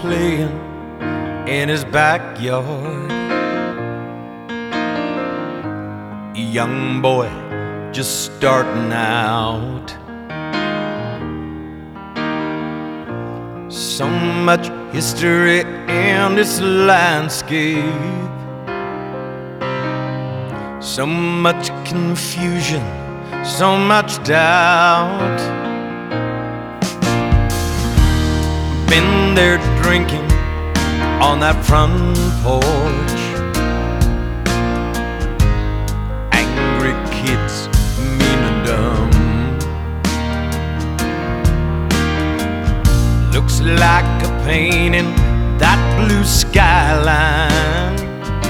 playing in his backyard. A young boy just starting out. So much history in this landscape, so much confusion, so much doubt. Been there drinking on that front porch. Angry kids, mean and dumb. Looks like a painting, that blue skyline.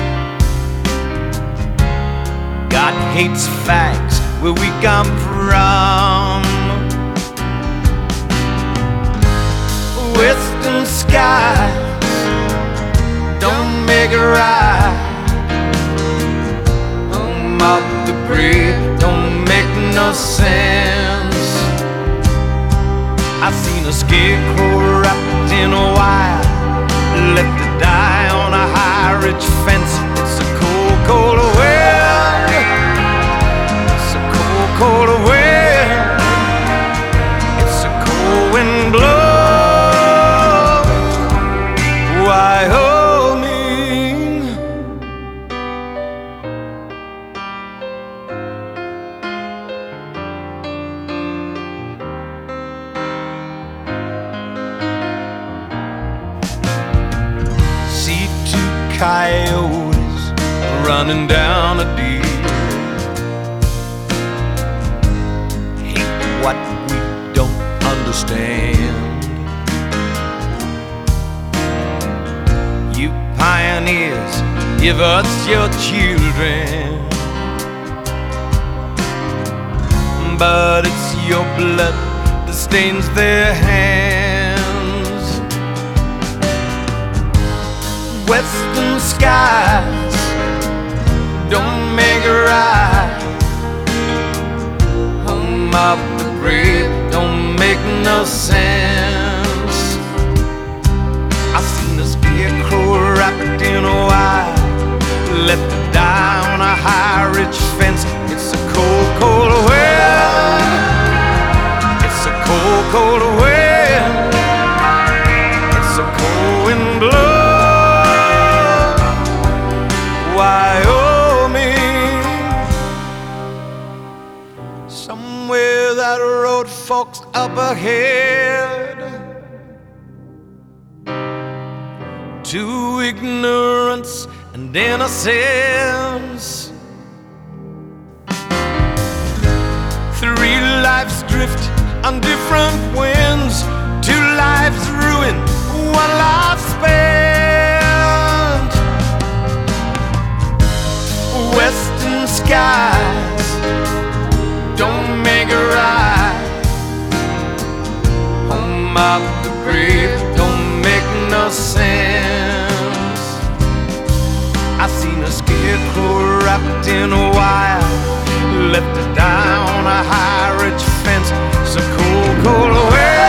God hates facts where we come from. Western skies don't make it right. Home of the brave don't make no sense. I seen a scarecrow wrapped in a wire, left to die on a high ridge fence. It's a cold, cold wind. It's a cold, cold wind. It's a cold wind blows Wyoming. See two coyotes running down a deer. Hate what we don't understand. You pioneers, give us your children, but it's your blood that stains their hands. Western skies don't make it right. Home of the brave don't make no sense. I seen a scarecrow wrapped in a wire, left to die on a high ridge fence. It's a cold, cold wind. It's a cold, cold wind. It's a cold wind blows Wyoming. Somewhere that road forks up ahead to ignorance and innocence. Three lives drift on different winds. Two lives ruined, one life spent. Western skies don't make it right. Home of the brave don't make no sense. I seen a scarecrow wrapped in a wire, left to die on a high ridge fence. It's a cold, cold wind.